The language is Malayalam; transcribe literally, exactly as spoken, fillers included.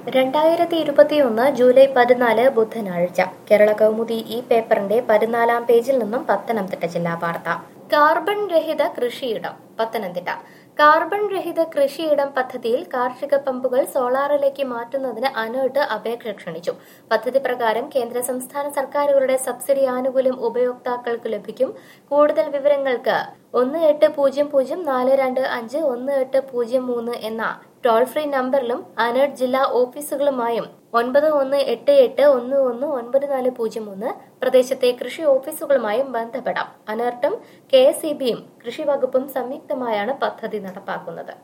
രണ്ടായിരത്തി ഇരുപത്തിയൊന്ന് ജൂലൈ പതിനാല് ബുധനാഴ്ച കേരള കൗമുദി ഈ പേപ്പറിന്റെ പതിനാലാം പേജിൽ നിന്നും പത്തനംതിട്ട ജില്ലാ വാർത്ത. കാർബൺ രഹിത കൃഷിയിടം പത്തനംതിട്ട. കാർബൺ രഹിത കൃഷിയിടം പദ്ധതിയിൽ കാർഷിക പമ്പുകൾ സോളാറിലേക്ക് മാറ്റുന്നതിന് അനേർട്ട് അപേക്ഷ ക്ഷണിച്ചു. പദ്ധതി പ്രകാരം കേന്ദ്ര സംസ്ഥാന സർക്കാരുകളുടെ സബ്സിഡി ആനുകൂല്യം ഉപയോക്താക്കൾക്ക് ലഭിക്കും. കൂടുതൽ വിവരങ്ങൾക്ക് ഒന്ന് എട്ട് പൂജ്യം പൂജ്യം നാല് രണ്ട് അഞ്ച് ഒന്ന് എട്ട് പൂജ്യം മൂന്ന് എന്ന ടോൾ ഫ്രീ നമ്പറിലും അനേർട്ട് ജില്ലാ ഓഫീസുകളുമായും ഒൻപത് ഒന്ന് എട്ട് എട്ട് ഒന്ന് ഒന്ന് ഒൻപത് നാല് പൂജ്യം മൂന്ന് പ്രദേശത്തെ കൃഷി ഓഫീസുകളുമായും ബന്ധപ്പെടാം. അനേർട്ടും കെ എസ് ഇ ബിയും കൃഷി വകുപ്പും സംയുക്തമായാണ് പദ്ധതി നടപ്പാക്കുന്നത്.